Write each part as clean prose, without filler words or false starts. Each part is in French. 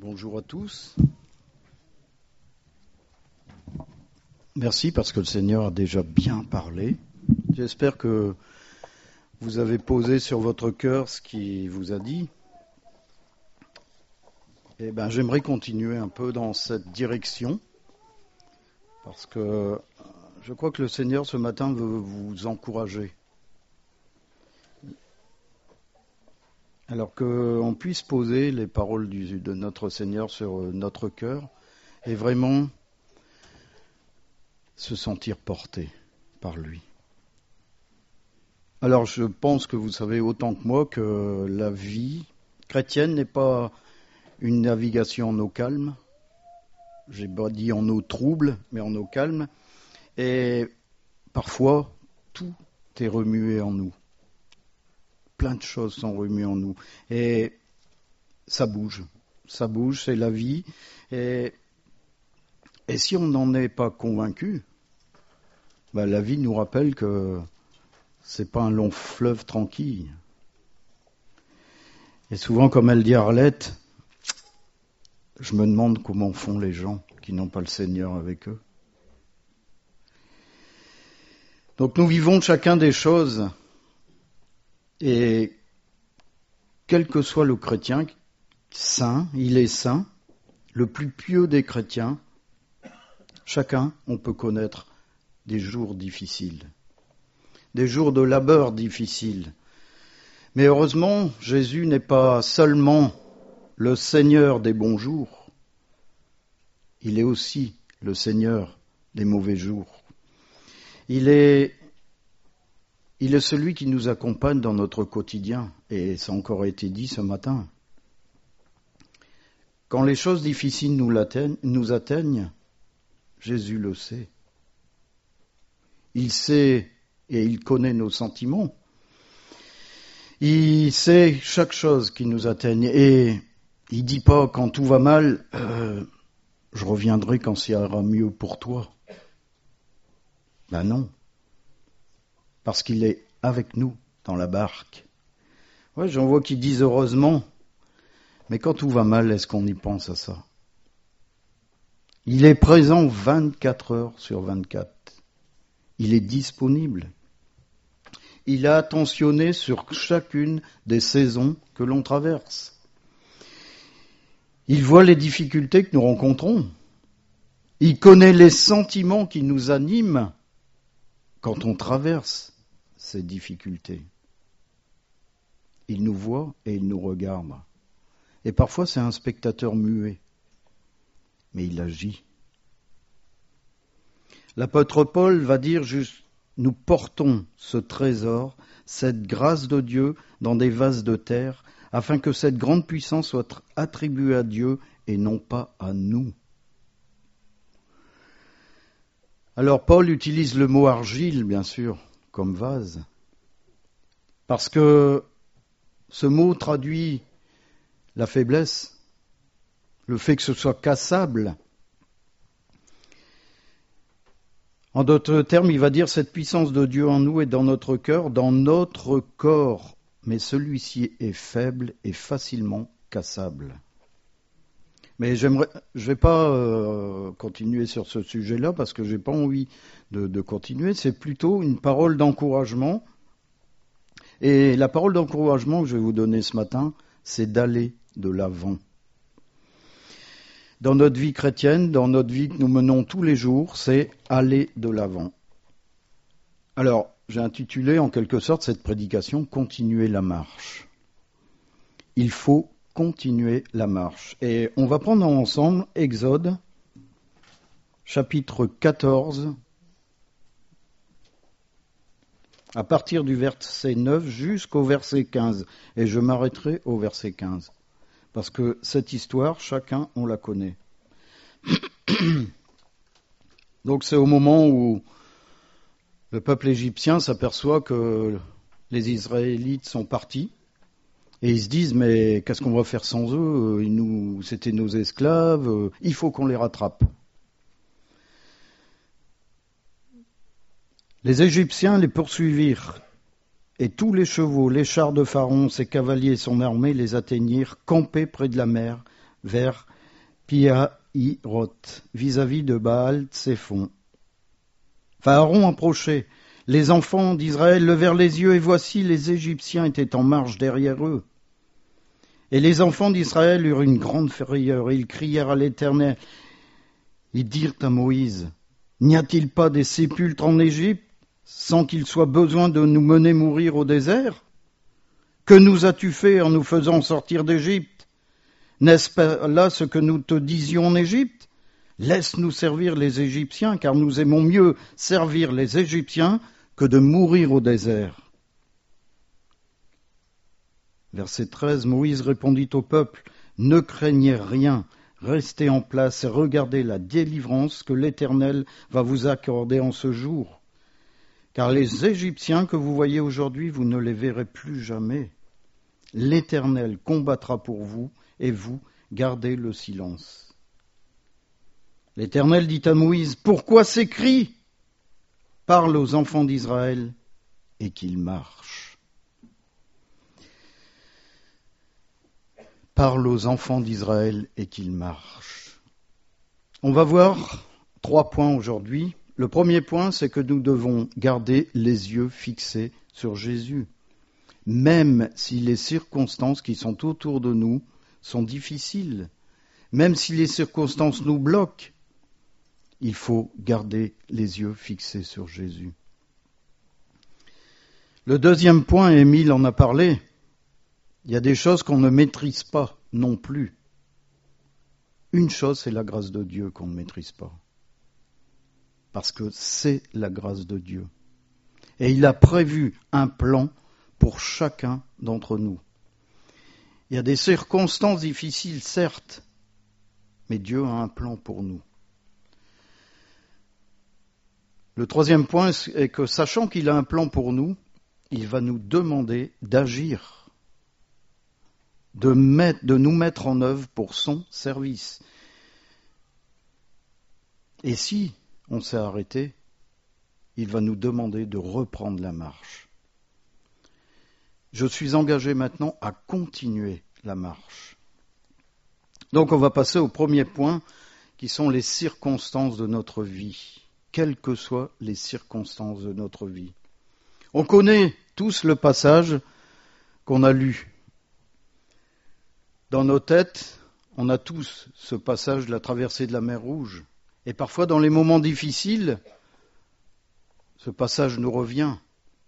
Bonjour à tous. Merci parce que le Seigneur a déjà bien parlé. J'espère que vous avez posé sur votre cœur ce qu'il vous a dit. J'aimerais continuer un peu dans cette direction parce que je crois que le Seigneur ce matin veut vous encourager. Alors qu'on puisse poser les paroles de notre Seigneur sur notre cœur et vraiment se sentir porté par lui. Alors je pense que vous savez autant que moi que la vie chrétienne n'est pas une navigation en eau calme. J'ai pas dit en eau trouble, mais en eau calme. Et parfois, tout est remué en nous. Plein de choses sont remuées en nous. Et ça bouge, c'est la vie. Et si on n'en est pas convaincu, la vie nous rappelle que c'est pas un long fleuve tranquille. Et souvent, comme elle dit Arlette, je me demande comment font les gens qui n'ont pas le Seigneur avec eux. Donc nous vivons chacun des choses. Et quel que soit le chrétien, saint, il est saint, le plus pieux des chrétiens, chacun, on peut connaître des jours difficiles, des jours de labeur difficiles. Mais heureusement, Jésus n'est pas seulement le Seigneur des bons jours, il est aussi le Seigneur des mauvais jours. Il est celui qui nous accompagne dans notre quotidien, et ça a encore été dit ce matin. Quand les choses difficiles nous atteignent, Jésus le sait. Il sait et il connaît nos sentiments. Il sait chaque chose qui nous atteigne, et il dit pas quand tout va mal, je reviendrai quand ça ira mieux pour toi. Non. Parce qu'il est avec nous dans la barque. Ouais, j'en vois qui disent heureusement, mais quand tout va mal, est-ce qu'on y pense à ça? Il est présent 24 heures sur 24. Il est disponible. Il a attentionné sur chacune des saisons que l'on traverse. Il voit les difficultés que nous rencontrons. Il connaît les sentiments qui nous animent quand on traverse ces difficultés. Il nous voit et il nous regarde. Et parfois c'est un spectateur muet, mais il agit. L'apôtre Paul va dire juste, nous portons ce trésor, cette grâce de Dieu dans des vases de terre, afin que cette grande puissance soit attribuée à Dieu et non pas à nous. Alors Paul utilise le mot argile, bien sûr, comme vase, parce que ce mot traduit la faiblesse, le fait que ce soit cassable. En d'autres termes, il va dire cette puissance de Dieu en nous et dans notre cœur, dans notre corps, mais celui-ci est faible et facilement cassable. Mais je vais pas continuer sur ce sujet-là parce que j'ai pas envie de continuer. C'est plutôt une parole d'encouragement. Et la parole d'encouragement que je vais vous donner ce matin, c'est d'aller de l'avant. Dans notre vie chrétienne, dans notre vie que nous menons tous les jours, c'est aller de l'avant. Alors, j'ai intitulé en quelque sorte cette prédication « Continuer la marche ». Il faut continuer la marche. Et on va prendre ensemble Exode, chapitre 14, à partir du verset 9 jusqu'au verset 15. Et je m'arrêterai au verset 15. Parce que cette histoire, chacun, on la connaît. Donc c'est au moment où le peuple égyptien s'aperçoit que les Israélites sont partis. Et ils se disent, mais qu'est-ce qu'on va faire sans eux? C'était nos esclaves, il faut qu'on les rattrape. Les Égyptiens les poursuivirent, et tous les chevaux, les chars de Pharaon, ses cavaliers et son armée les atteignirent, campés près de la mer, vers Pi-Hahiroth, vis-à-vis de Baal-Tséphon. Pharaon approchait. Les enfants d'Israël levèrent les yeux, et voici, les Égyptiens étaient en marche derrière eux. Et les enfants d'Israël eurent une grande frayeur, et ils crièrent à l'Éternel. Ils dirent à Moïse, « N'y a-t-il pas des sépulcres en Égypte, sans qu'il soit besoin de nous mener mourir au désert? Que nous as-tu fait en nous faisant sortir d'Égypte? N'est-ce pas là ce que nous te disions en Égypte? Laisse-nous servir les Égyptiens, car nous aimons mieux servir les Égyptiens que de mourir au désert. » Verset 13, Moïse répondit au peuple, « Ne craignez rien, restez en place et regardez la délivrance que l'Éternel va vous accorder en ce jour. Car les Égyptiens que vous voyez aujourd'hui, vous ne les verrez plus jamais. L'Éternel combattra pour vous, et vous, gardez le silence. » L'Éternel dit à Moïse, « Pourquoi ces cris? Parle aux enfants d'Israël et qu'ils marchent. » Parle aux enfants d'Israël et qu'ils marchent. On va voir 3 points aujourd'hui. Le premier point, c'est que nous devons garder les yeux fixés sur Jésus. Même si les circonstances qui sont autour de nous sont difficiles, même si les circonstances nous bloquent, il faut garder les yeux fixés sur Jésus. Le deuxième point, Émile en a parlé, il y a des choses qu'on ne maîtrise pas non plus. Une chose, c'est la grâce de Dieu qu'on ne maîtrise pas. Parce que c'est la grâce de Dieu. Et il a prévu un plan pour chacun d'entre nous. Il y a des circonstances difficiles, certes, mais Dieu a un plan pour nous. Le troisième point est que, sachant qu'il a un plan pour nous, il va nous demander d'agir, de nous mettre en œuvre pour son service. Et si on s'est arrêté, il va nous demander de reprendre la marche. Je suis engagé maintenant à continuer la marche. Donc on va passer au premier point, qui sont les circonstances de notre vie, quelles que soient les circonstances de notre vie. On connaît tous le passage qu'on a lu. Dans nos têtes, on a tous ce passage de la traversée de la mer Rouge. Et parfois, dans les moments difficiles, ce passage nous revient.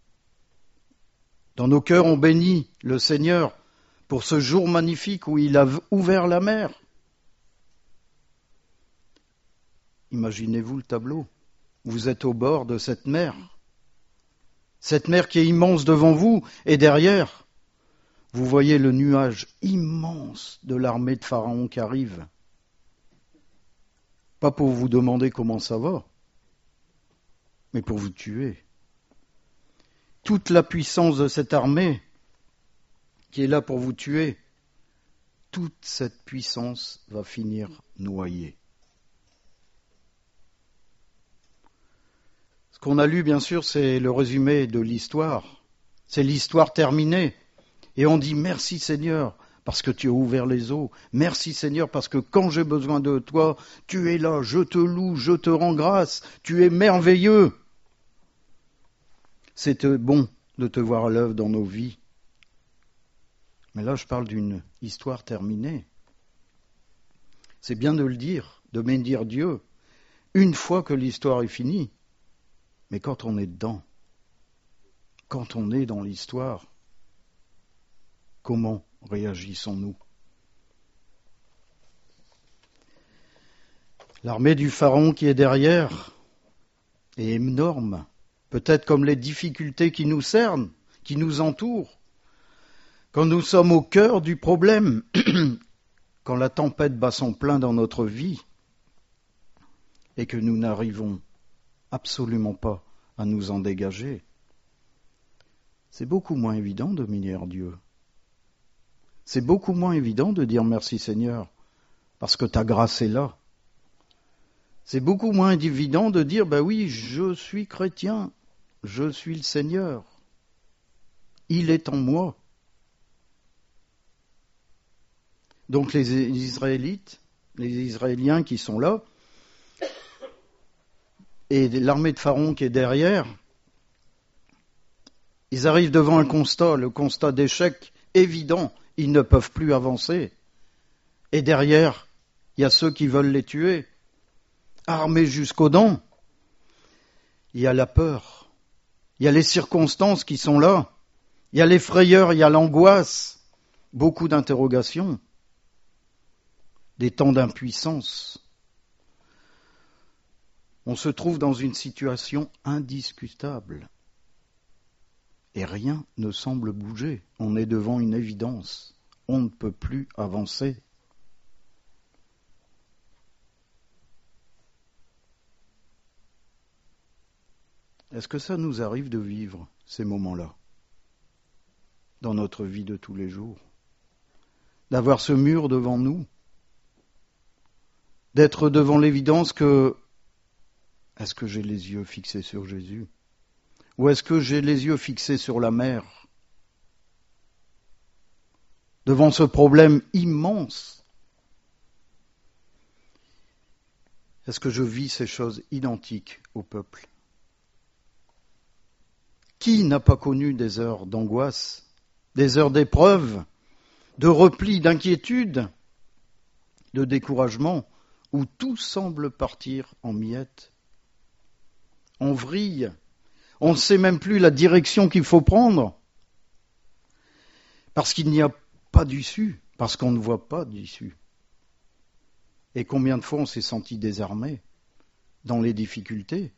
Dans nos cœurs, on bénit le Seigneur pour ce jour magnifique où il a ouvert la mer. Imaginez-vous le tableau. Vous êtes au bord de cette mer qui est immense devant vous, et derrière, vous voyez le nuage immense de l'armée de Pharaon qui arrive. Pas pour vous demander comment ça va, mais pour vous tuer. Toute la puissance de cette armée qui est là pour vous tuer, toute cette puissance va finir noyée. Ce qu'on a lu, bien sûr, c'est le résumé de l'histoire. C'est l'histoire terminée. Et on dit merci Seigneur, parce que tu as ouvert les eaux. Merci Seigneur, parce que quand j'ai besoin de toi, tu es là, je te loue, je te rends grâce, tu es merveilleux. C'est bon de te voir à l'œuvre dans nos vies. Mais là, je parle d'une histoire terminée. C'est bien de le dire, de bénir Dieu, une fois que l'histoire est finie. Mais quand on est dedans, quand on est dans l'histoire, comment réagissons-nous? L'armée du Pharaon qui est derrière est énorme, peut-être comme les difficultés qui nous cernent, qui nous entourent. Quand nous sommes au cœur du problème, quand la tempête bat son plein dans notre vie et que nous n'arrivons absolument pas à nous en dégager, c'est beaucoup moins évident de bénir Dieu. C'est beaucoup moins évident de dire merci Seigneur, parce que ta grâce est là. C'est beaucoup moins évident de dire, oui, je suis chrétien, je suis le Seigneur, il est en moi. Donc les Israélites, les Israéliens qui sont là, et l'armée de Pharaon qui est derrière, ils arrivent devant un constat, le constat d'échec évident, ils ne peuvent plus avancer. Et derrière, il y a ceux qui veulent les tuer, armés jusqu'aux dents. Il y a la peur, il y a les circonstances qui sont là, il y a les frayeurs, il y a l'angoisse, beaucoup d'interrogations, des temps d'impuissance. On se trouve dans une situation indiscutable. Et rien ne semble bouger. On est devant une évidence. On ne peut plus avancer. Est-ce que ça nous arrive de vivre ces moments-là dans notre vie de tous les jours? D'avoir ce mur devant nous? D'être devant l'évidence que est-ce que j'ai les yeux fixés sur Jésus? Ou est-ce que j'ai les yeux fixés sur la mer? Devant ce problème immense, est-ce que je vis ces choses identiques au peuple? Qui n'a pas connu des heures d'angoisse, des heures d'épreuve, de repli, d'inquiétude, de découragement, où tout semble partir en miettes, en vrille? On ne sait même plus la direction qu'il faut prendre, parce qu'il n'y a pas d'issue, parce qu'on ne voit pas d'issue. Et combien de fois on s'est senti désarmé dans les difficultés,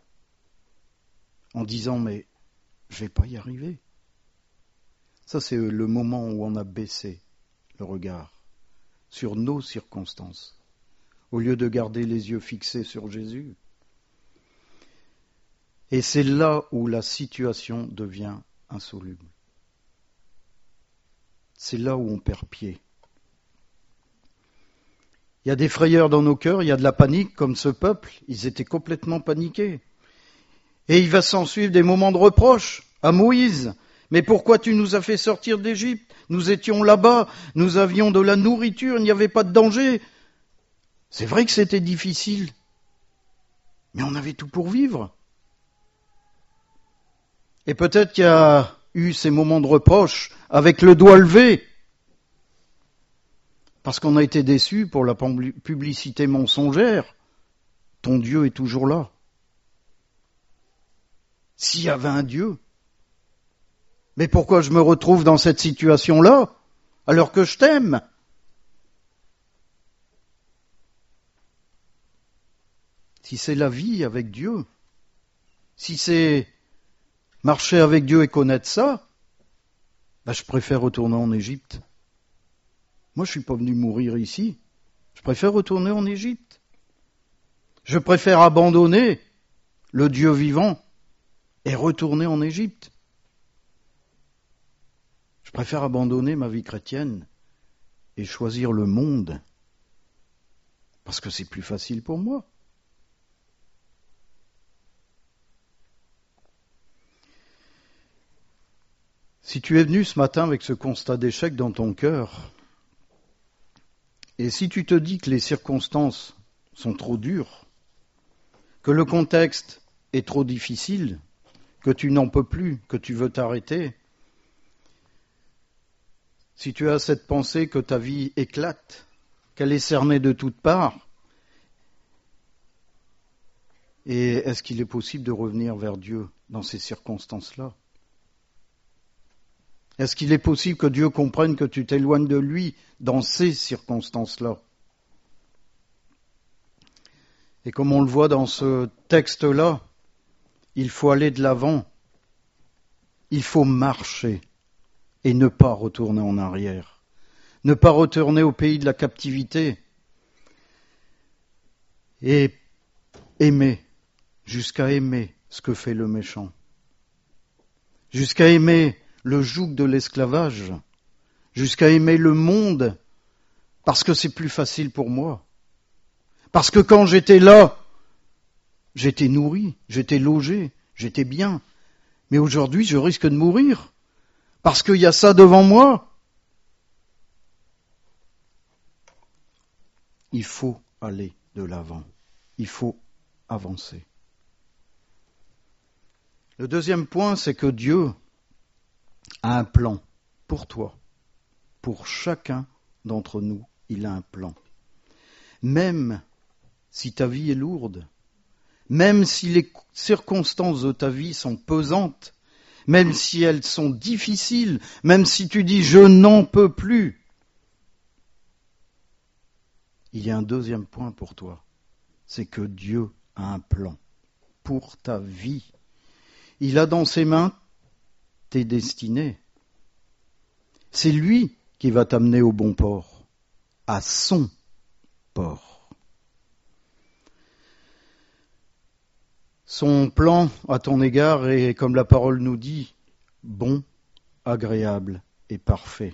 en disant « mais je ne vais pas y arriver ». Ça, c'est le moment où on a baissé le regard sur nos circonstances, au lieu de garder les yeux fixés sur Jésus. Et c'est là où la situation devient insoluble. C'est là où on perd pied. Il y a des frayeurs dans nos cœurs, il y a de la panique, comme ce peuple, ils étaient complètement paniqués. Et il va s'en suivre des moments de reproche à Moïse. Mais pourquoi tu nous as fait sortir d'Égypte? Nous étions là-bas, nous avions de la nourriture, il n'y avait pas de danger. C'est vrai que c'était difficile, mais on avait tout pour vivre. Et peut-être qu'il y a eu ces moments de reproche avec le doigt levé, parce qu'on a été déçus pour la publicité mensongère. Ton Dieu est toujours là. S'il y avait un Dieu, mais pourquoi je me retrouve dans cette situation-là, alors que je t'aime? Si c'est la vie avec Dieu, si c'est marcher avec Dieu et connaître ça, je préfère retourner en Égypte. Moi, je ne suis pas venu mourir ici. Je préfère retourner en Égypte. Je préfère abandonner le Dieu vivant et retourner en Égypte. Je préfère abandonner ma vie chrétienne et choisir le monde parce que c'est plus facile pour moi. Si tu es venu ce matin avec ce constat d'échec dans ton cœur, et si tu te dis que les circonstances sont trop dures, que le contexte est trop difficile, que tu n'en peux plus, que tu veux t'arrêter, si tu as cette pensée que ta vie éclate, qu'elle est cernée de toutes parts, et est-ce qu'il est possible de revenir vers Dieu dans ces circonstances-là? Est-ce qu'il est possible que Dieu comprenne que tu t'éloignes de lui dans ces circonstances-là? Et comme on le voit dans ce texte-là, il faut aller de l'avant, il faut marcher et ne pas retourner en arrière, ne pas retourner au pays de la captivité et aimer, jusqu'à aimer ce que fait le méchant, jusqu'à aimer le joug de l'esclavage, jusqu'à aimer le monde, parce que c'est plus facile pour moi. Parce que quand j'étais là, j'étais nourri, j'étais logé, j'étais bien. Mais aujourd'hui, je risque de mourir, parce qu'il y a ça devant moi. Il faut aller de l'avant. Il faut avancer. Le deuxième point, c'est que Dieu a un plan pour toi, pour chacun d'entre nous. Il a un plan. Même si ta vie est lourde, même si les circonstances de ta vie sont pesantes, même si elles sont difficiles, même si tu dis « je n'en peux plus », il y a un deuxième point pour toi, c'est que Dieu a un plan pour ta vie. Il a dans ses mains tes destinées. C'est lui qui va t'amener au bon port, à son port. Son plan à ton égard est, comme la parole nous dit, bon, agréable et parfait.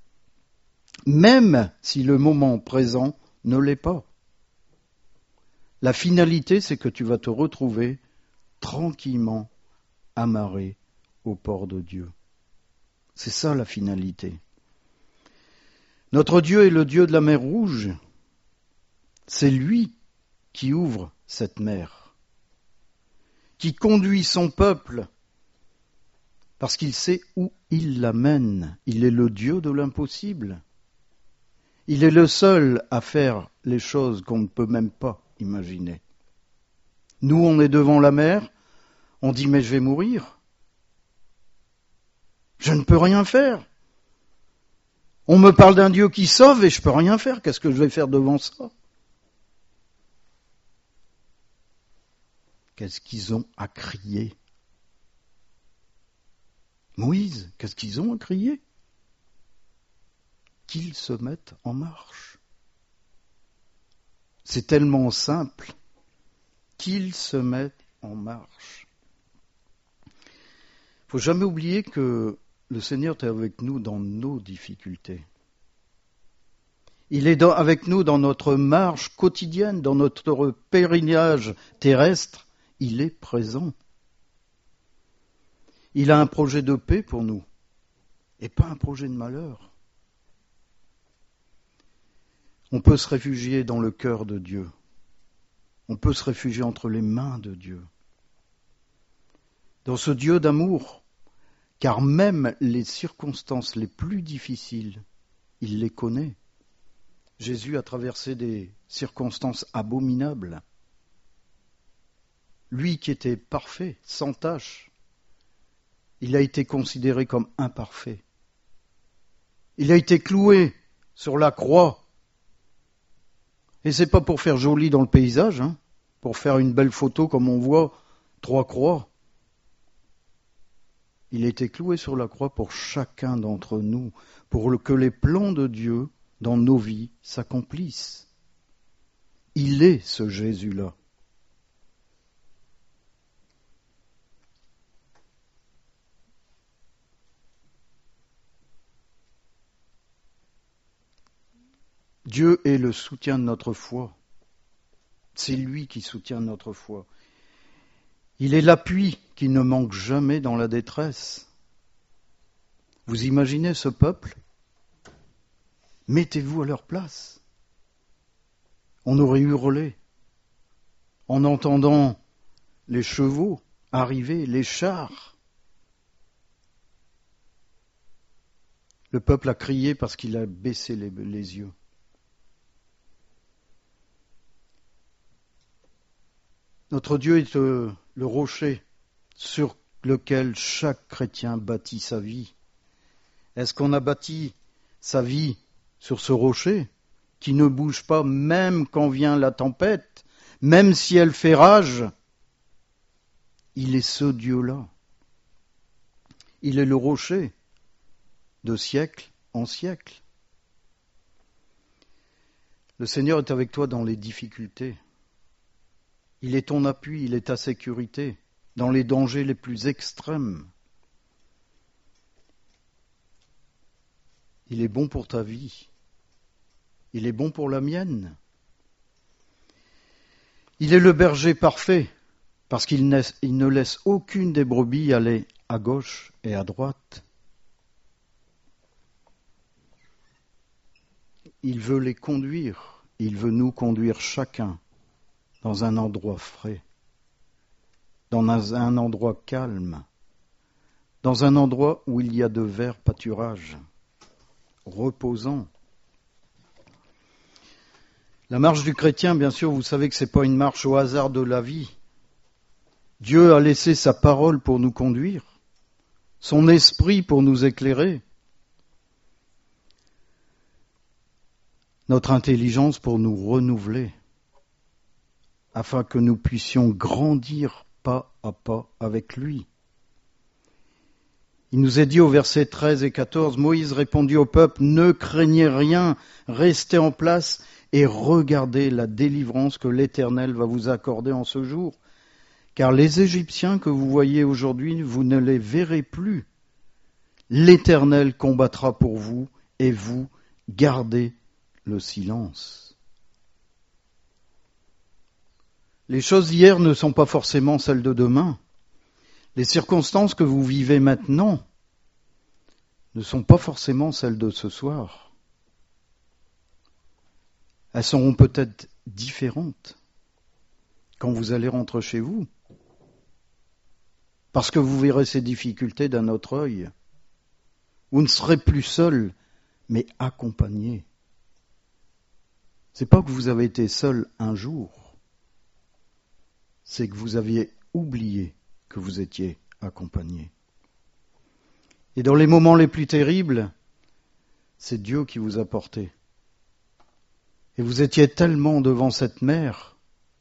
Même si le moment présent ne l'est pas. La finalité, c'est que tu vas te retrouver tranquillement amarré au port de Dieu. C'est ça la finalité. Notre Dieu est le Dieu de la mer Rouge. C'est lui qui ouvre cette mer, qui conduit son peuple, parce qu'il sait où il l'amène. Il est le Dieu de l'impossible. Il est le seul à faire les choses qu'on ne peut même pas imaginer. Nous, on est devant la mer, on dit « mais je vais mourir. Je ne peux rien faire. » On me parle d'un Dieu qui sauve et je ne peux rien faire. Qu'est-ce que je vais faire devant ça? Qu'est-ce qu'ils ont à crier? Moïse, qu'est-ce qu'ils ont à crier? Qu'ils se mettent en marche. C'est tellement simple. Qu'ils se mettent en marche. Il ne faut jamais oublier que le Seigneur est avec nous dans nos difficultés. Il est avec nous dans notre marche quotidienne, dans notre pèlerinage terrestre. Il est présent. Il a un projet de paix pour nous et pas un projet de malheur. On peut se réfugier dans le cœur de Dieu. On peut se réfugier entre les mains de Dieu. Dans ce Dieu d'amour, car même les circonstances les plus difficiles, il les connaît. Jésus a traversé des circonstances abominables. Lui qui était parfait, sans tache, il a été considéré comme imparfait. Il a été cloué sur la croix. Et c'est pas pour faire joli dans le paysage, pour faire une belle photo comme on voit, 3 croix. Il a été cloué sur la croix pour chacun d'entre nous, pour que les plans de Dieu dans nos vies s'accomplissent. Il est ce Jésus-là. Dieu est le soutien de notre foi. C'est lui qui soutient notre foi. Il est l'appui qui ne manque jamais dans la détresse. Vous imaginez ce peuple? Mettez-vous à leur place. On aurait hurlé en entendant les chevaux arriver, les chars. Le peuple a crié parce qu'il a baissé les yeux. Notre Dieu est le rocher sur lequel chaque chrétien bâtit sa vie. Est-ce qu'on a bâti sa vie sur ce rocher qui ne bouge pas même quand vient la tempête, même si elle fait rage? Il est ce Dieu-là. Il est le rocher de siècle en siècle. Le Seigneur est avec toi dans les difficultés. Il est ton appui, il est ta sécurité dans les dangers les plus extrêmes. Il est bon pour ta vie. Il est bon pour la mienne. Il est le berger parfait parce qu'il ne laisse aucune des brebis aller à gauche et à droite. Il veut les conduire, il veut nous conduire chacun dans un endroit frais, dans un endroit calme, dans un endroit où il y a de verts pâturages, reposant. La marche du chrétien, bien sûr, vous savez que ce n'est pas une marche au hasard de la vie. Dieu a laissé sa parole pour nous conduire, son esprit pour nous éclairer, notre intelligence pour nous renouveler, afin que nous puissions grandir pas à pas avec lui. Il nous est dit au verset 13 et 14, Moïse répondit au peuple, ne craignez rien, restez en place et regardez la délivrance que l'Éternel va vous accorder en ce jour. Car les Égyptiens que vous voyez aujourd'hui, vous ne les verrez plus. L'Éternel combattra pour vous et vous gardez le silence. Les choses d'hier ne sont pas forcément celles de demain. Les circonstances que vous vivez maintenant ne sont pas forcément celles de ce soir. Elles seront peut-être différentes quand vous allez rentrer chez vous, parce que vous verrez ces difficultés d'un autre œil. Vous ne serez plus seul, mais accompagné. C'est pas que vous avez été seul un jour, c'est que vous aviez oublié que vous étiez accompagné. Et dans les moments les plus terribles, c'est Dieu qui vous a porté. Et vous étiez tellement devant cette mer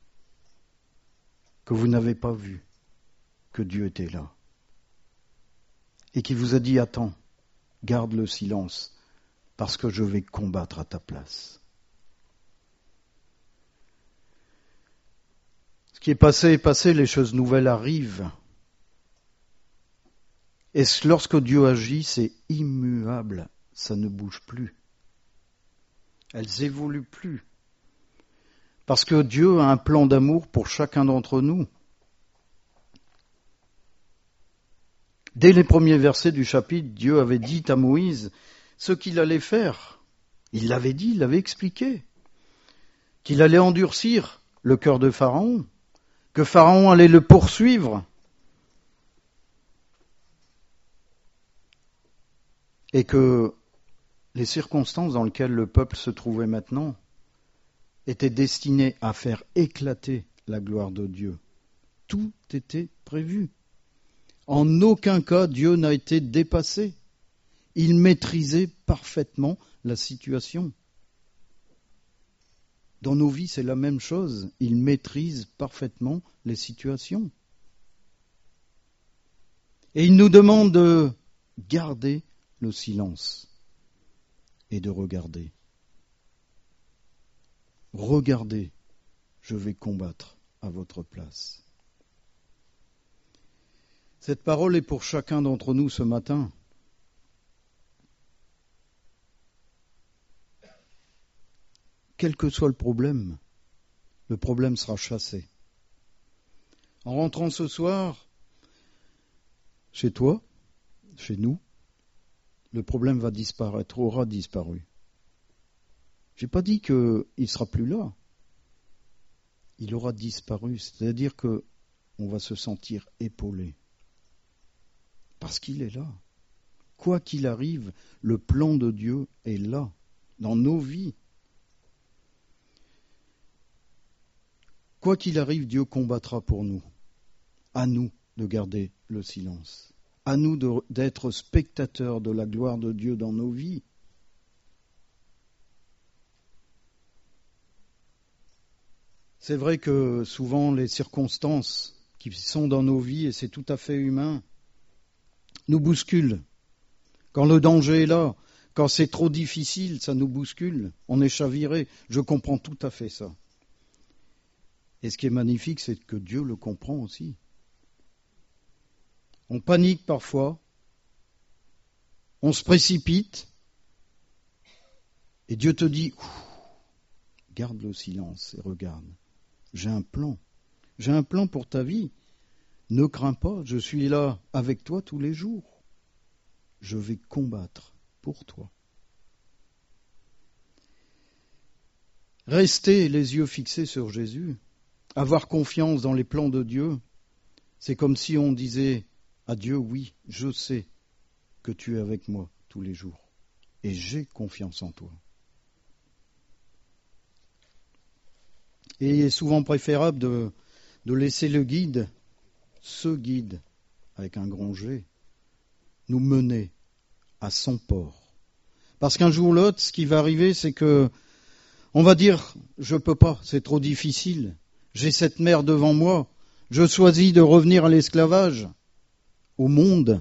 que vous n'avez pas vu que Dieu était là. Et qui vous a dit, attends, garde le silence, parce que je vais combattre à ta place. Ce qui est passé, les choses nouvelles arrivent. Et lorsque Dieu agit, c'est immuable, ça ne bouge plus. Elles évoluent plus. Parce que Dieu a un plan d'amour pour chacun d'entre nous. Dès les premiers versets du chapitre, Dieu avait dit à Moïse ce qu'il allait faire. Il l'avait dit, il l'avait expliqué. Qu'il allait endurcir le cœur de Pharaon, que Pharaon allait le poursuivre. Et que les circonstances dans lesquelles le peuple se trouvait maintenant étaient destinées à faire éclater la gloire de Dieu. Tout était prévu. En aucun cas, Dieu n'a été dépassé. Il maîtrisait parfaitement la situation. Dans nos vies, c'est la même chose. Il maîtrise parfaitement les situations. Et il nous demande de garder le silence et de regarder. Regardez, je vais combattre à votre place. Cette parole est pour chacun d'entre nous ce matin. Quel que soit le problème sera chassé. En rentrant ce soir, chez toi, chez nous, le problème va disparaître, aura disparu. Je n'ai pas dit qu'il ne sera plus là. Il aura disparu, c'est-à-dire qu'on va se sentir épaulé. Parce qu'il est là. Quoi qu'il arrive, le plan de Dieu est là, dans nos vies. Quoi qu'il arrive, Dieu combattra pour nous. À nous de garder le silence. À nous d'être spectateurs de la gloire de Dieu dans nos vies. C'est vrai que souvent les circonstances qui sont dans nos vies, et c'est tout à fait humain, nous bousculent. Quand le danger est là, quand c'est trop difficile, ça nous bouscule, on est chaviré. Je comprends tout à fait ça. Et ce qui est magnifique, c'est que Dieu le comprend aussi. On panique parfois, on se précipite, et Dieu te dit, garde le silence et regarde. J'ai un plan pour ta vie. Ne crains pas, je suis là avec toi tous les jours. Je vais combattre pour toi. Rester les yeux fixés sur Jésus, avoir confiance dans les plans de Dieu, c'est comme si on disait à Dieu, oui, je sais que tu es avec moi tous les jours et j'ai confiance en toi. Et il est souvent préférable de laisser le guide, ce guide, avec un grand G, nous mener à son port. Parce qu'un jour ou l'autre, ce qui va arriver, c'est que on va dire, je peux pas, c'est trop difficile, j'ai cette mer devant moi, je choisis de revenir à l'esclavage, au monde.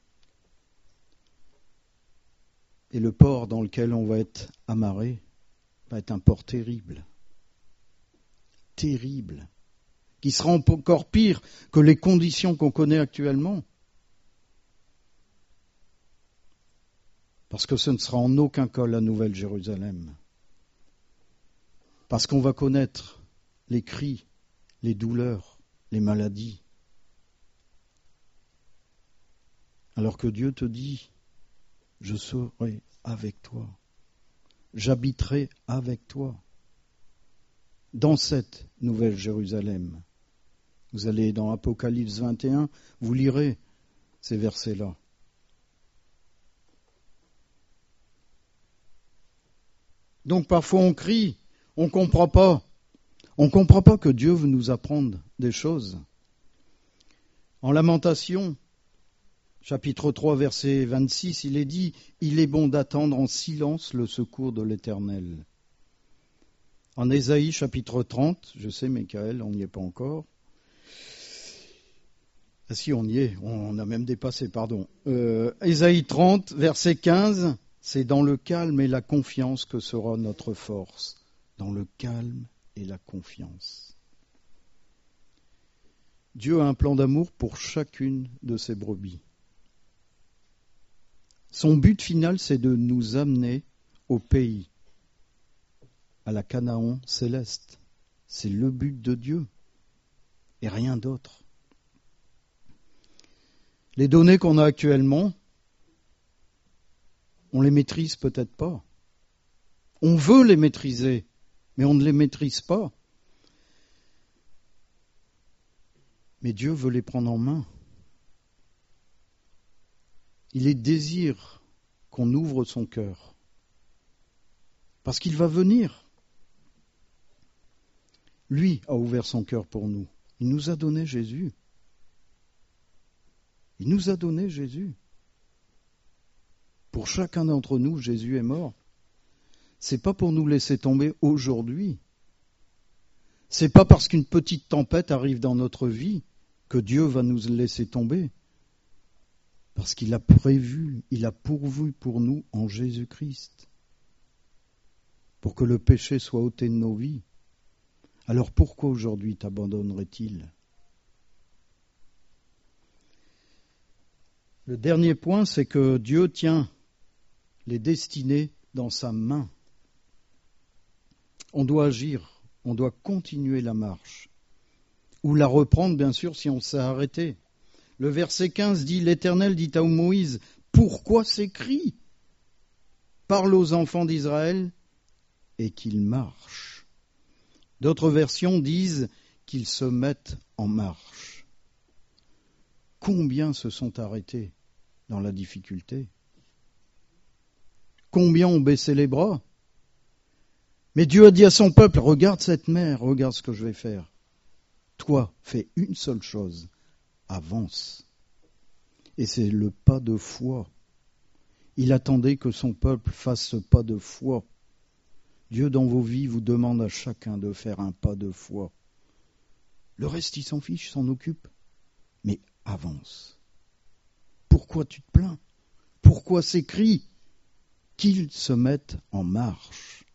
Et le port dans lequel on va être amarré va être un port terrible. Terrible. Qui sera encore pire que les conditions qu'on connaît actuellement. Parce que ce ne sera en aucun cas la Nouvelle Jérusalem. Parce qu'on va connaître les cris, les douleurs, les maladies. Alors que Dieu te dit, je serai avec toi, j'habiterai avec toi dans cette Nouvelle Jérusalem. Vous allez dans Apocalypse 21, vous lirez ces versets-là. Donc parfois on crie, on ne comprend pas. On ne comprend pas que Dieu veut nous apprendre des choses. En Lamentation, chapitre 3, verset 26, il est dit « Il est bon d'attendre en silence le secours de l'Éternel ». En Ésaïe, chapitre 30, je sais, Michael, on n'y est pas encore. Ah si, on y est, on a même dépassé, pardon. Ésaïe 30, verset 15, c'est dans le calme et la confiance que sera notre force. Dans le calme et la confiance. Dieu a un plan d'amour pour chacune de ses brebis. Son but final, c'est de nous amener au pays, à la Canaan céleste. C'est le but de Dieu et rien d'autre. Les données qu'on a actuellement, on les maîtrise peut-être pas. On veut les maîtriser, mais on ne les maîtrise pas. Mais Dieu veut les prendre en main. Il désire qu'on ouvre son cœur. Parce qu'il va venir. Lui a ouvert son cœur pour nous. Il nous a donné Jésus. Il nous a donné Jésus. Pour chacun d'entre nous, Jésus est mort. C'est pas pour nous laisser tomber aujourd'hui. C'est pas parce qu'une petite tempête arrive dans notre vie que Dieu va nous laisser tomber. Parce qu'il a prévu, il a pourvu pour nous en Jésus-Christ. Pour que le péché soit ôté de nos vies. Alors pourquoi aujourd'hui t'abandonnerait-il ? Le dernier point, c'est que Dieu tient les destinées dans sa main. On doit agir, on doit continuer la marche. Ou la reprendre, bien sûr, si on s'est arrêté. Le verset 15 dit, l'Éternel dit à Moïse, pourquoi ces cris ? Parle aux enfants d'Israël et qu'ils marchent. D'autres versions disent qu'ils se mettent en marche. Combien se sont arrêtés dans la difficulté ? Combien ont baissé les bras ? Mais Dieu a dit à son peuple, regarde cette mer, regarde ce que je vais faire. Toi, fais une seule chose, avance. Et c'est le pas de foi. Il attendait que son peuple fasse ce pas de foi. Dieu, dans vos vies, vous demande à chacun de faire un pas de foi. Le reste, il s'en fiche, s'en occupe. Mais avance. Pourquoi tu te plains ? Pourquoi ces cris ? Qu'ils se mettent en marche.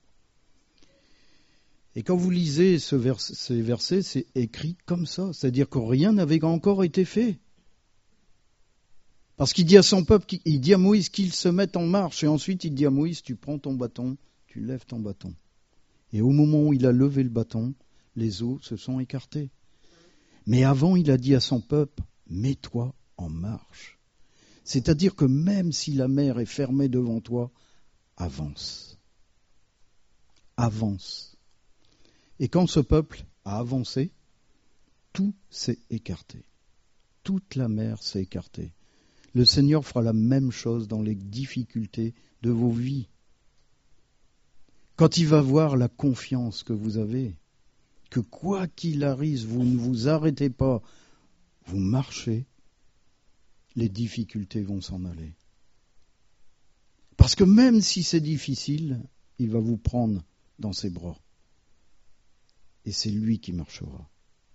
Et quand vous lisez ces versets, c'est écrit comme ça. C'est-à-dire que rien n'avait encore été fait. Parce qu'il dit à son peuple, il dit à Moïse qu'il se mette en marche. Et ensuite, il dit à Moïse, tu prends ton bâton, tu lèves ton bâton. Et au moment où il a levé le bâton, les eaux se sont écartées. Mais avant, il a dit à son peuple, mets-toi en marche. C'est-à-dire que même si la mer est fermée devant toi, avance. avance. Et quand ce peuple a avancé, tout s'est écarté. Toute la mer s'est écartée. Le Seigneur fera la même chose dans les difficultés de vos vies. Quand il va voir la confiance que vous avez, que quoi qu'il arrive, vous ne vous arrêtez pas, vous marchez, les difficultés vont s'en aller. Parce que même si c'est difficile, il va vous prendre dans ses bras. Et c'est lui qui marchera.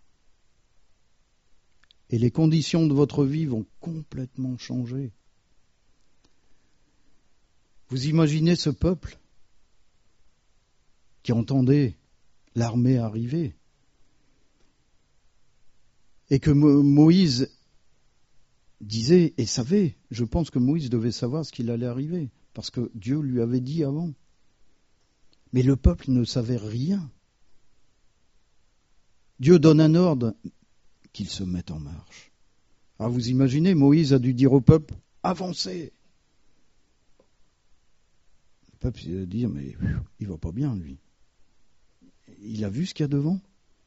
Et les conditions de votre vie vont complètement changer. Vous imaginez ce peuple qui entendait l'armée arriver et que Moïse disait et savait, je pense que Moïse devait savoir ce qu'il allait arriver, parce que Dieu lui avait dit avant. Mais le peuple ne savait rien. Dieu donne un ordre, qu'il se mette en marche. Alors vous imaginez, Moïse a dû dire au peuple, avancez. Le peuple il a dit, mais il va pas bien lui. Il a vu ce qu'il y a devant.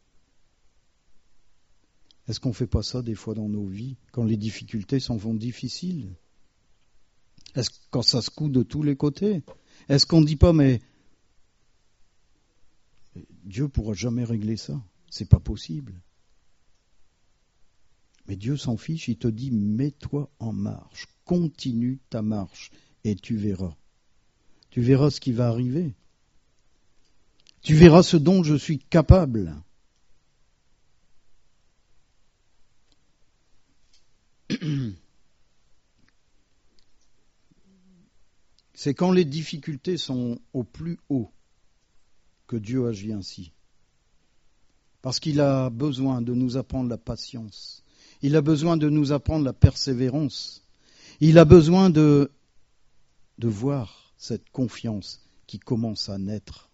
Est-ce qu'on ne fait pas ça des fois dans nos vies, quand les difficultés s'en font difficiles? Est-ce que quand ça se coud de tous les côtés? Est-ce qu'on ne dit pas, mais Dieu ne pourra jamais régler ça? C'est pas possible. Mais Dieu s'en fiche, il te dit, mets-toi en marche, continue ta marche, et tu verras. Tu verras ce qui va arriver. Tu verras ce dont je suis capable. C'est quand les difficultés sont au plus haut que Dieu agit ainsi. Parce qu'il a besoin de nous apprendre la patience. Il a besoin de nous apprendre la persévérance. Il a besoin de voir cette confiance qui commence à naître.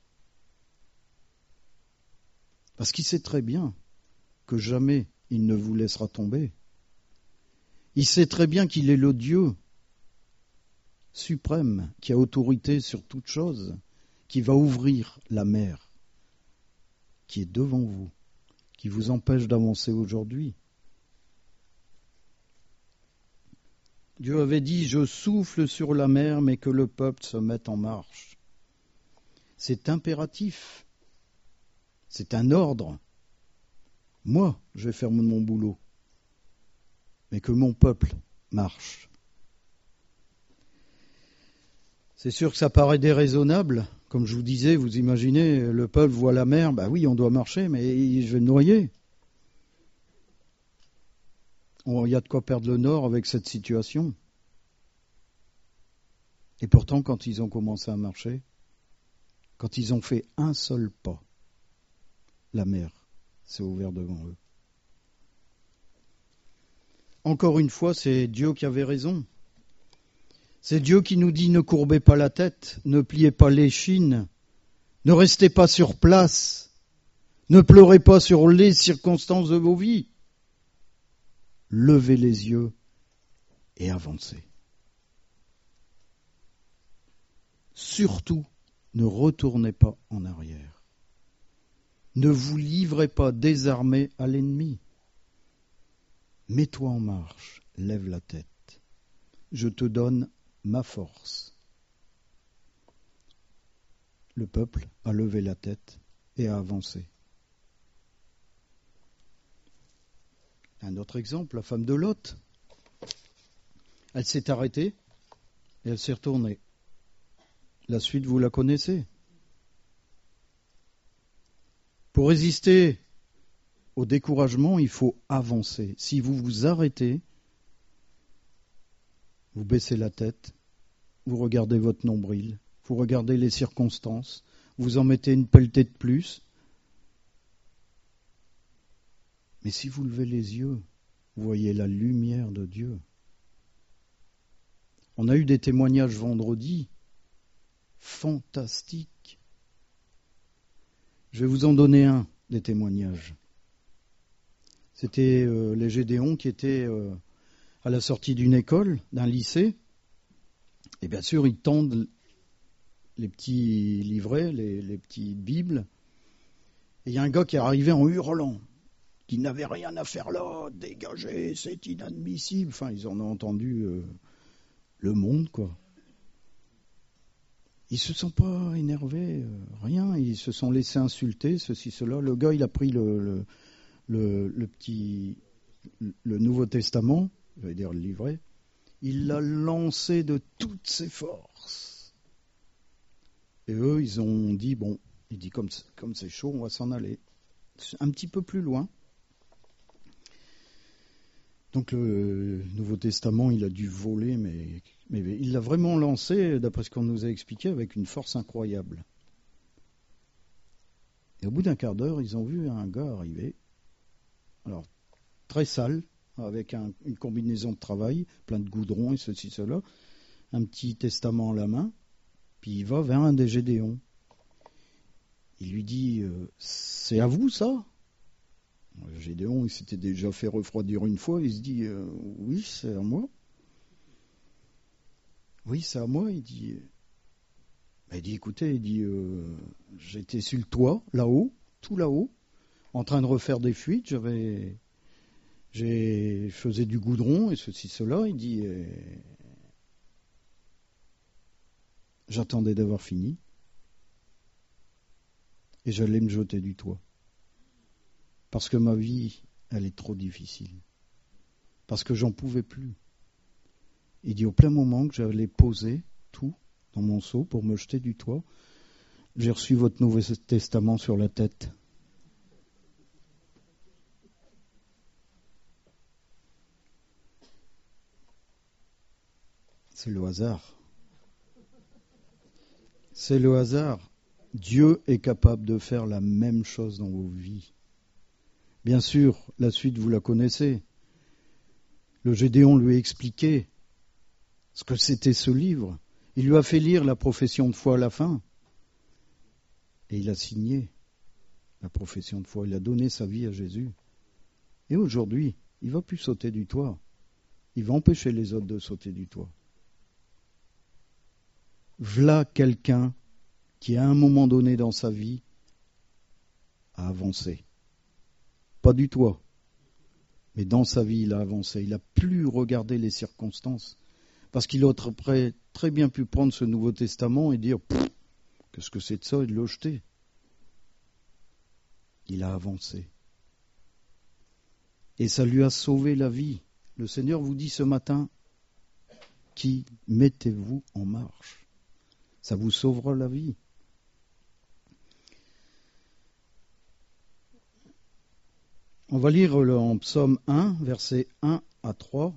Parce qu'il sait très bien que jamais il ne vous laissera tomber. Il sait très bien qu'il est le Dieu suprême qui a autorité sur toute chose, qui va ouvrir la mer qui est devant vous, qui vous empêche d'avancer aujourd'hui. Dieu avait dit, je souffle sur la mer, mais que le peuple se mette en marche. C'est impératif. C'est un ordre. Moi, je vais faire mon boulot. Mais que mon peuple marche. C'est sûr que ça paraît déraisonnable. Comme je vous disais, vous imaginez, le peuple voit la mer, ben oui, on doit marcher, mais je vais me noyer. Il y a de quoi perdre le nord avec cette situation. Et pourtant, quand ils ont commencé à marcher, quand ils ont fait un seul pas, la mer s'est ouverte devant eux. Encore une fois, c'est Dieu qui avait raison. C'est Dieu qui nous dit ne courbez pas la tête, ne pliez pas l'échine, ne restez pas sur place, ne pleurez pas sur les circonstances de vos vies. Levez les yeux et avancez. Surtout, ne retournez pas en arrière. Ne vous livrez pas désarmés à l'ennemi. Mets-toi en marche, lève la tête. Je te donne ma force. Le peuple a levé la tête et a avancé. Un autre exemple, la femme de Lot. Elle s'est arrêtée et elle s'est retournée. La suite, vous la connaissez. Pour résister au découragement, il faut avancer. Si vous vous arrêtez, vous baissez la tête, vous regardez votre nombril, vous regardez les circonstances, vous en mettez une pelletée de plus. Mais si vous levez les yeux, vous voyez la lumière de Dieu. On a eu des témoignages vendredi fantastiques. Je vais vous en donner un des témoignages. C'était les Gédéons qui étaient à la sortie d'une école, d'un lycée. Et bien sûr, ils tendent les petits livrets, les petites Bibles. Et il y a un gars qui est arrivé en hurlant, qui n'avait rien à faire là, dégagez, c'est inadmissible. Enfin, ils en ont entendu le monde, quoi. Ils se sont pas énervés, rien. Ils se sont laissés insulter, ceci, cela. Le gars, il a pris le Nouveau Testament, je vais dire le livret. Il l'a lancé de toutes ses forces. Et eux, ils ont dit, bon, il dit comme c'est chaud, on va s'en aller. Un petit peu plus loin. Donc le Nouveau Testament, il a dû voler, mais il l'a vraiment lancé, d'après ce qu'on nous a expliqué, avec une force incroyable. Et au bout d'un quart d'heure, ils ont vu un gars arriver, alors très sale, avec une combinaison de travail, plein de goudron et ceci, cela, un petit testament à la main, puis il va vers un des Gédéons. Il lui dit, c'est à vous ça ? Le Gédéon, il s'était déjà fait refroidir une fois, il se dit, oui, c'est à moi. Oui, c'est à moi, il dit. Écoutez, j'étais sur le toit, là-haut, tout là-haut, en train de refaire des fuites, je faisais du goudron et ceci, cela, il dit, j'attendais d'avoir fini, et j'allais me jeter du toit. Parce que ma vie, elle est trop difficile. Parce que j'en pouvais plus. Il dit, au plein moment que j'allais poser tout dans mon seau pour me jeter du toit, j'ai reçu votre Nouveau Testament sur la tête. C'est le hasard. C'est le hasard. Dieu est capable de faire la même chose dans vos vies. Bien sûr, la suite, vous la connaissez. Le Gédéon lui a expliqué ce que c'était ce livre. Il lui a fait lire la profession de foi à la fin. Et il a signé la profession de foi. Il a donné sa vie à Jésus. Et aujourd'hui, il ne va plus sauter du toit. Il va empêcher les autres de sauter du toit. V'là quelqu'un qui, à un moment donné dans sa vie, a avancé. Pas du toit, mais dans sa vie, il a avancé. Il n'a plus regardé les circonstances. Parce qu'il aurait très bien pu prendre ce Nouveau Testament et dire « Qu'est-ce que c'est de ça ?» et de le jeter. Il a avancé. Et ça lui a sauvé la vie. Le Seigneur vous dit ce matin, qui mettez-vous en marche. Ça vous sauvera la vie. On va lire en Psaume 1, versets 1 à 3.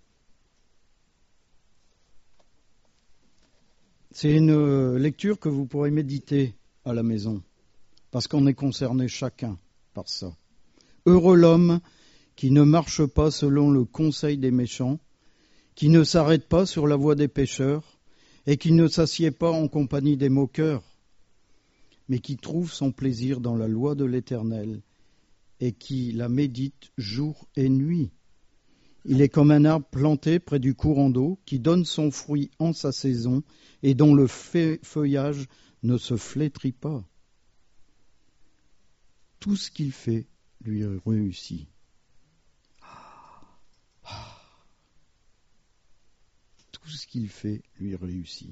C'est une lecture que vous pourrez méditer à la maison, parce qu'on est concerné chacun par ça. Heureux l'homme qui ne marche pas selon le conseil des méchants, qui ne s'arrête pas sur la voie des pécheurs, et qui ne s'assied pas en compagnie des moqueurs, mais qui trouve son plaisir dans la loi de l'Éternel, et qui la médite jour et nuit. Il est comme un arbre planté près du courant d'eau, qui donne son fruit en sa saison, et dont le feuillage ne se flétrit pas. Tout ce qu'il fait lui réussit. Tout ce qu'il fait lui réussit.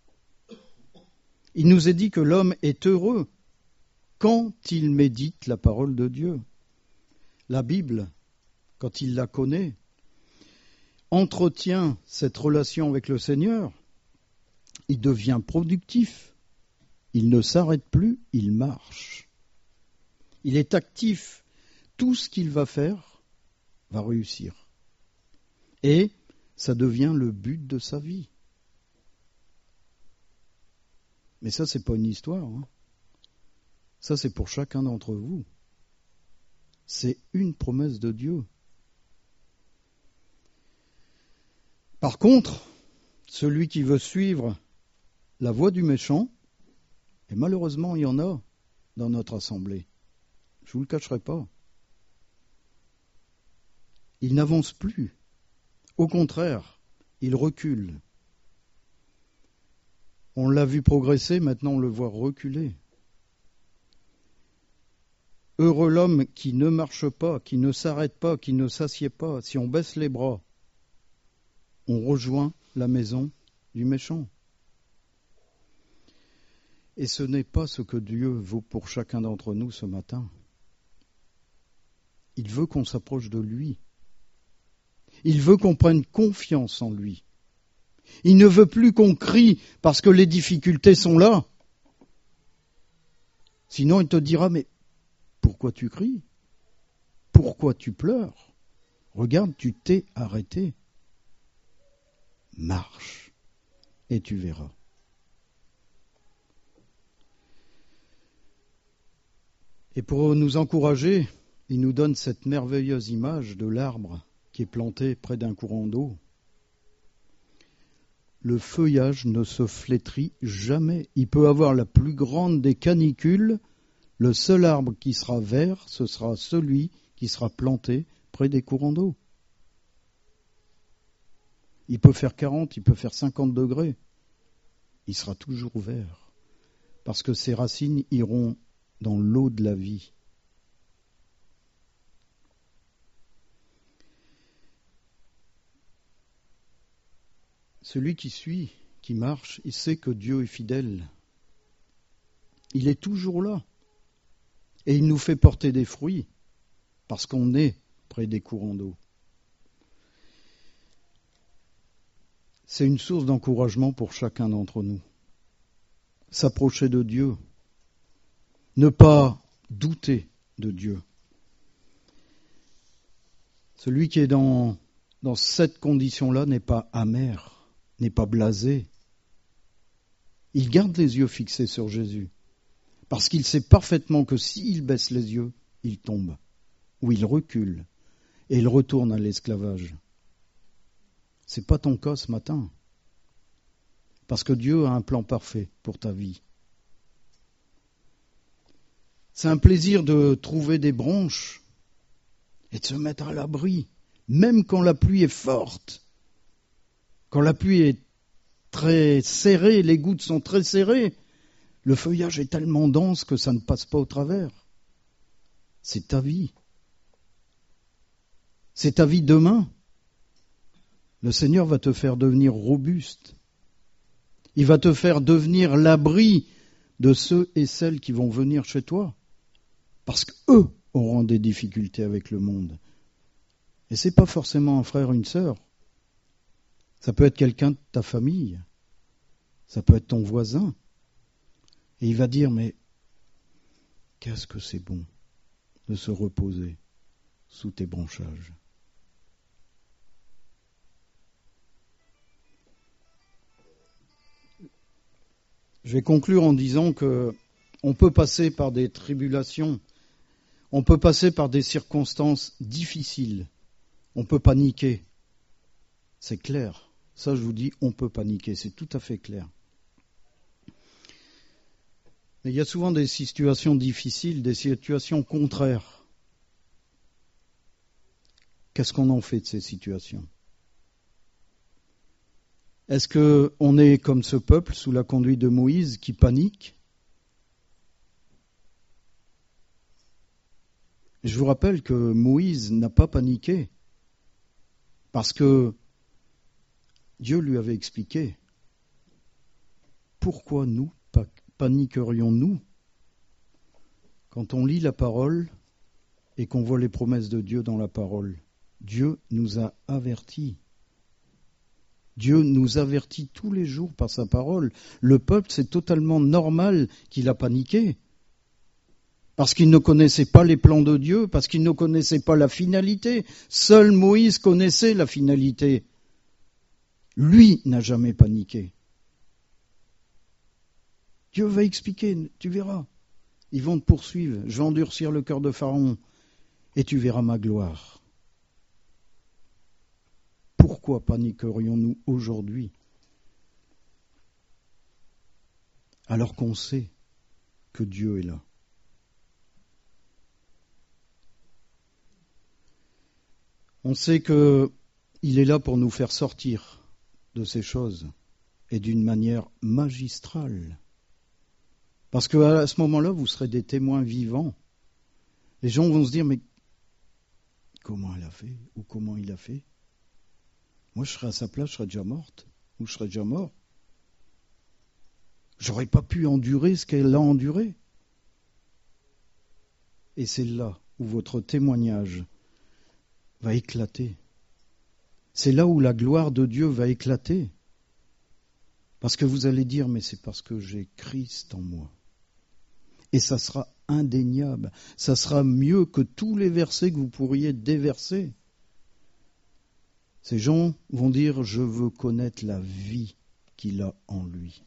Il nous est dit que l'homme est heureux quand il médite la parole de Dieu. La Bible, quand il la connaît, entretient cette relation avec le Seigneur, il devient productif. Il ne s'arrête plus, il marche. Il est actif. Tout ce qu'il va faire va réussir. Et ça devient le but de sa vie. Mais ça, c'est pas une histoire. Ça, c'est pour chacun d'entre vous. C'est une promesse de Dieu. Par contre, celui qui veut suivre la voie du méchant, et malheureusement, il y en a dans notre assemblée, je ne vous le cacherai pas, il n'avance plus. Au contraire, il recule. On l'a vu progresser, maintenant on le voit reculer. Heureux l'homme qui ne marche pas, qui ne s'arrête pas, qui ne s'assied pas. Si on baisse les bras, on rejoint la maison du méchant. Et ce n'est pas ce que Dieu vaut pour chacun d'entre nous ce matin. Il veut qu'on s'approche de lui. Il veut qu'on prenne confiance en lui. Il ne veut plus qu'on crie parce que les difficultés sont là. Sinon, il te dira, mais pourquoi tu cries? Pourquoi tu pleures? Regarde, tu t'es arrêté. Marche et tu verras. Et pour nous encourager, il nous donne cette merveilleuse image de l'arbre qui est planté près d'un courant d'eau. Le feuillage ne se flétrit jamais. Il peut avoir la plus grande des canicules. Le seul arbre qui sera vert, ce sera celui qui sera planté près des courants d'eau. Il peut faire 40, il peut faire 50 degrés. Il sera toujours vert. Parce que ses racines iront dans l'eau de la vie. Celui qui suit, qui marche, il sait que Dieu est fidèle. Il est toujours là. Et il nous fait porter des fruits parce qu'on est près des courants d'eau. C'est une source d'encouragement pour chacun d'entre nous. S'approcher de Dieu. Ne pas douter de Dieu. Celui qui est dans cette condition-là n'est pas amer, n'est pas blasé. Il garde les yeux fixés sur Jésus. Parce qu'il sait parfaitement que s'il baisse les yeux, il tombe, ou il recule, et il retourne à l'esclavage. C'est pas ton cas ce matin. Parce que Dieu a un plan parfait pour ta vie. C'est un plaisir de trouver des branches et de se mettre à l'abri, même quand la pluie est forte, quand la pluie est très serrée, les gouttes sont très serrées, le feuillage est tellement dense que ça ne passe pas au travers. C'est ta vie. C'est ta vie demain. Le Seigneur va te faire devenir robuste. Il va te faire devenir l'abri de ceux et celles qui vont venir chez toi. Parce qu'eux auront des difficultés avec le monde. Et ce n'est pas forcément un frère, une sœur. Ça peut être quelqu'un de ta famille. Ça peut être ton voisin. Et il va dire, mais qu'est-ce que c'est bon de se reposer sous tes branchages. Je vais conclure en disant que on peut passer par des tribulations, on peut passer par des circonstances difficiles, on peut paniquer. C'est clair. Ça, je vous dis, on peut paniquer, c'est tout à fait clair. Mais il y a souvent des situations difficiles, des situations contraires. Qu'est-ce qu'on en fait de ces situations ? Est-ce qu'on est comme ce peuple sous la conduite de Moïse qui panique ? Je vous rappelle que Moïse n'a pas paniqué parce que Dieu lui avait expliqué. Pourquoi nous paniquerions-nous quand on lit la parole et qu'on voit les promesses de Dieu dans la parole ? Dieu nous a avertis. Dieu nous avertit tous les jours par sa parole. Le peuple, c'est totalement normal qu'il a paniqué. Parce qu'il ne connaissait pas les plans de Dieu, parce qu'il ne connaissait pas la finalité. Seul Moïse connaissait la finalité. Lui n'a jamais paniqué. Dieu va expliquer, tu verras. Ils vont te poursuivre, je vais endurcir le cœur de Pharaon, et tu verras ma gloire. Pourquoi paniquerions-nous aujourd'hui, alors qu'on sait que Dieu est là ? On sait qu'il est là pour nous faire sortir de ces choses et d'une manière magistrale. Parce qu'à ce moment-là, vous serez des témoins vivants. Les gens vont se dire, mais comment elle a fait? Ou comment il a fait? Moi, je serais à sa place, je serais déjà morte. Ou je serais déjà mort. J'aurais pas pu endurer ce qu'elle a enduré. Et c'est là où votre témoignage va éclater. C'est là où la gloire de Dieu va éclater. Parce que vous allez dire, mais c'est parce que j'ai Christ en moi. Et ça sera indéniable. Ça sera mieux que tous les versets que vous pourriez déverser. Ces gens vont dire, je veux connaître la vie qu'il a en lui.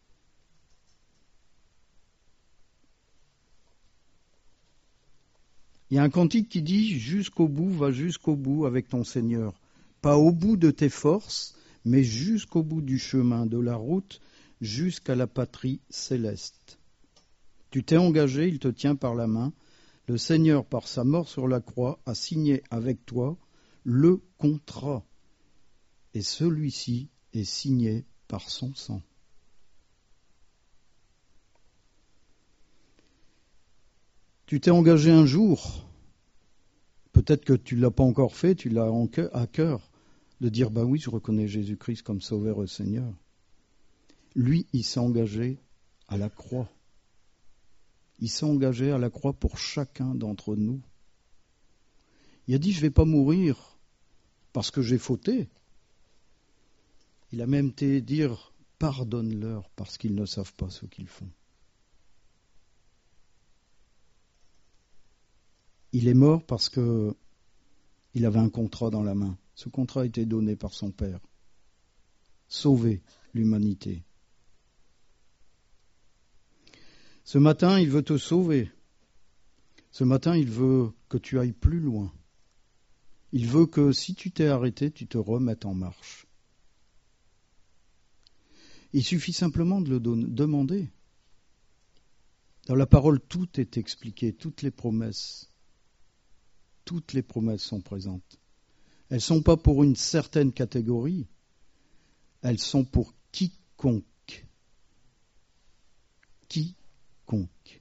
Il y a un cantique qui dit, jusqu'au bout, va jusqu'au bout avec ton Seigneur. Pas au bout de tes forces, mais jusqu'au bout du chemin, de la route, jusqu'à la patrie céleste. Tu t'es engagé, il te tient par la main. Le Seigneur, par sa mort sur la croix, a signé avec toi le contrat. Et celui-ci est signé par son sang. Tu t'es engagé un jour, peut-être que tu ne l'as pas encore fait, tu l'as à cœur, de dire, bah oui, je reconnais Jésus-Christ comme Sauveur et Seigneur. Lui, il s'est engagé à la croix. Il s'est engagé à la croix pour chacun d'entre nous. Il a dit, je ne vais pas mourir parce que j'ai fauté. Il a même été dire, pardonne-leur parce qu'ils ne savent pas ce qu'ils font. Il est mort parce que il avait un contrat dans la main. Ce contrat a été donné par son Père. Sauver l'humanité. Ce matin, il veut te sauver. Ce matin, il veut que tu ailles plus loin. Il veut que si tu t'es arrêté, tu te remettes en marche. Il suffit simplement de le demander. Dans la parole, tout est expliqué, toutes les promesses sont présentes. Elles ne sont pas pour une certaine catégorie, elles sont pour quiconque. Quiconque.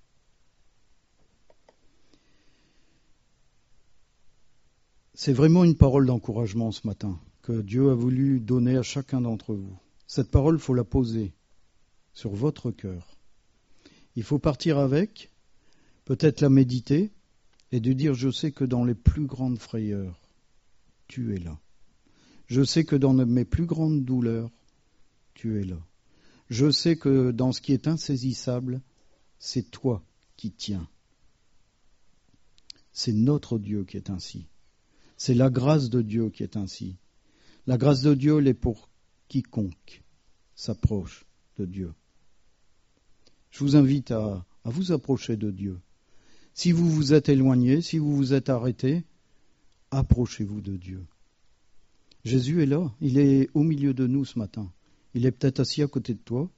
C'est vraiment une parole d'encouragement ce matin que Dieu a voulu donner à chacun d'entre vous. Cette parole, il faut la poser sur votre cœur. Il faut partir avec, peut-être la méditer, et de dire, je sais que dans les plus grandes frayeurs, tu es là. Je sais que dans mes plus grandes douleurs, tu es là. Je sais que dans ce qui est insaisissable, c'est toi qui tiens. C'est notre Dieu qui est ainsi. C'est la grâce de Dieu qui est ainsi. La grâce de Dieu, elle est pour quiconque s'approche de Dieu. Je vous invite à vous approcher de Dieu. Si vous vous êtes éloigné, si vous vous êtes arrêté, approchez-vous de Dieu. Jésus est là, il est au milieu de nous ce matin. Il est peut-être assis à côté de toi.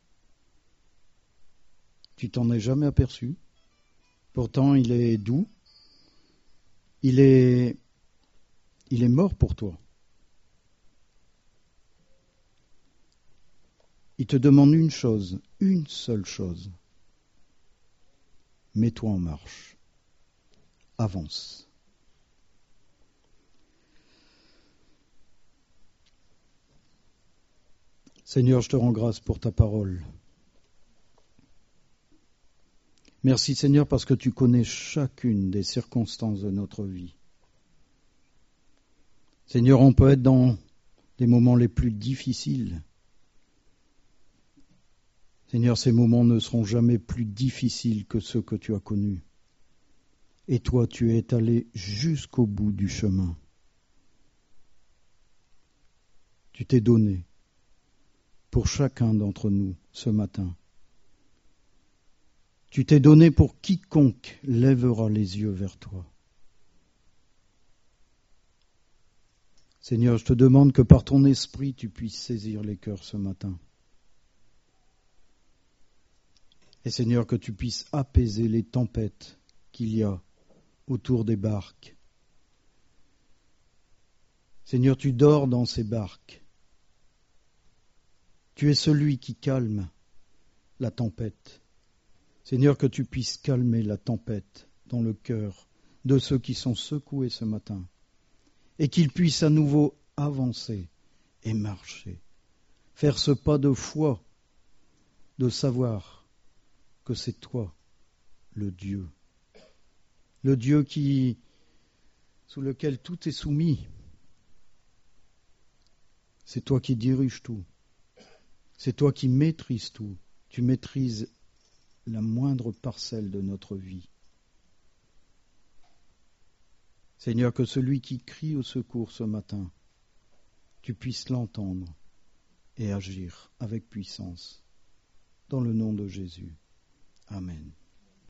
Tu t'en es jamais aperçu. Pourtant, il est doux. Il est mort pour toi. Il te demande une chose, une seule chose. Mets-toi en marche. Avance. Seigneur, je te rends grâce pour ta parole. Merci Seigneur parce que tu connais chacune des circonstances de notre vie. Seigneur, on peut être dans des moments les plus difficiles. Seigneur, ces moments ne seront jamais plus difficiles que ceux que tu as connus. Et toi, tu es allé jusqu'au bout du chemin. Tu t'es donné pour chacun d'entre nous ce matin. Tu t'es donné pour quiconque lèvera les yeux vers toi. Seigneur, je te demande que par ton esprit, tu puisses saisir les cœurs ce matin. Et Seigneur, que tu puisses apaiser les tempêtes qu'il y a autour des barques. Seigneur, tu dors dans ces barques. Tu es celui qui calme la tempête. Seigneur, que tu puisses calmer la tempête dans le cœur de ceux qui sont secoués ce matin, et qu'ils puissent à nouveau avancer et marcher, faire ce pas de foi, de savoir que c'est toi, le Dieu sous lequel tout est soumis. C'est toi qui diriges tout, c'est toi qui maîtrises tout, tu maîtrises la moindre parcelle de notre vie. Seigneur, que celui qui crie au secours ce matin, tu puisses l'entendre et agir avec puissance. Dans le nom de Jésus. Amen.